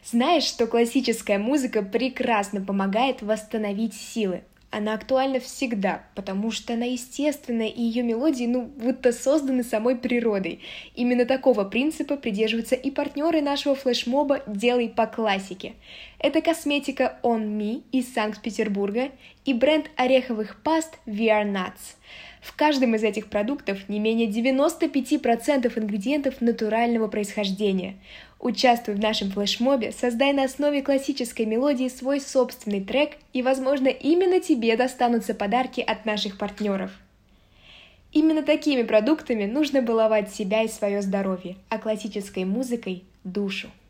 Знаешь, что классическая музыка прекрасно помогает восстановить силы? Она актуальна всегда, потому что она естественная, и ее мелодии, будто созданы самой природой. Именно такого принципа придерживаются и партнеры нашего флешмоба «Делай по классике». Это косметика On Me из Санкт-Петербурга и бренд ореховых паст We Are Nuts. В каждом из этих продуктов не менее 95% ингредиентов натурального происхождения. Участвуй в нашем флешмобе, создай на основе классической мелодии свой собственный трек, и, возможно, именно тебе достанутся подарки от наших партнеров. Именно такими продуктами нужно баловать себя и свое здоровье, а классической музыкой – душу.